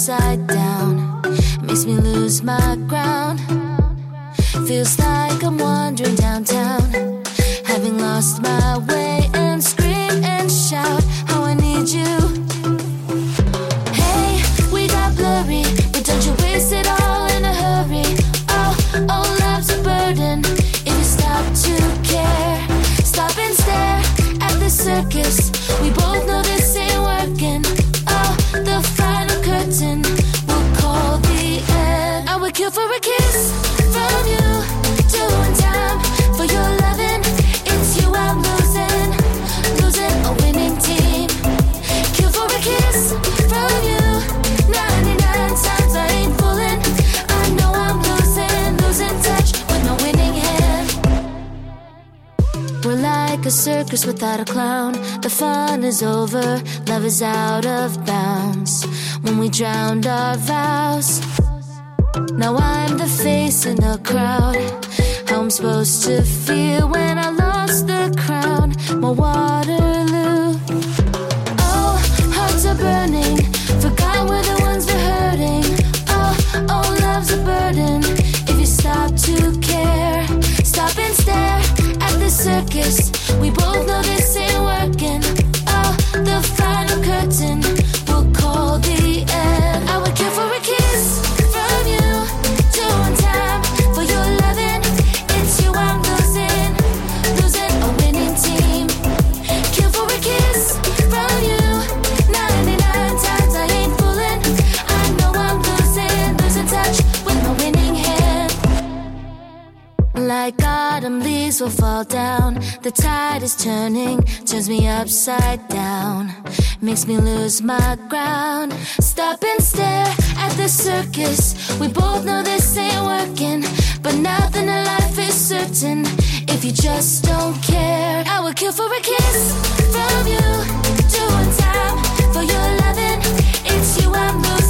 upside down. Makes me lose my ground. Feels like I'm wandering downtown, having lost my way, and scream and shout how I need you. Hey, we got blurry, but don't you waste it all in a hurry. Oh, love's a burden. If you stop to care, stop and stare at the circus. We both know this ain't working. Oh, the final curtain will call the end. I would kill for a kiss from you, doing time for your loving. It's you I'm losing, losing a winning team. Kill for a kiss from you, 99 times I ain't fooling. I know I'm losing touch with my winning hand. We're like a circus without a clown. The fun is over, love is out of bounds. When we drowned our vows, now I'm the face in the crowd. How I'm supposed to feel when I lost the crown, my Waterloo. Oh, hearts are burning, forgot we're the ones that are hurting. Oh, love's a burden. If you stop to care, stop and stare at the circus. We both know this ain't working. Oh, the final curtain will call the end. I would kill for a kiss from you, doing time for your loving. It's you I'm losing, losing a winning team. Kill for a kiss from you, 99 times I ain't fooling. I know I'm losing touch with my winning hand. Like autumn leaves will fall down, the tide is turning, turns me upside down, makes me lose my ground. Stop and stare at the circus. We both know this ain't working, but nothing in life is certain if you just don't care. I would kill for a kiss from you, doing time for your loving. It's you I'm losing.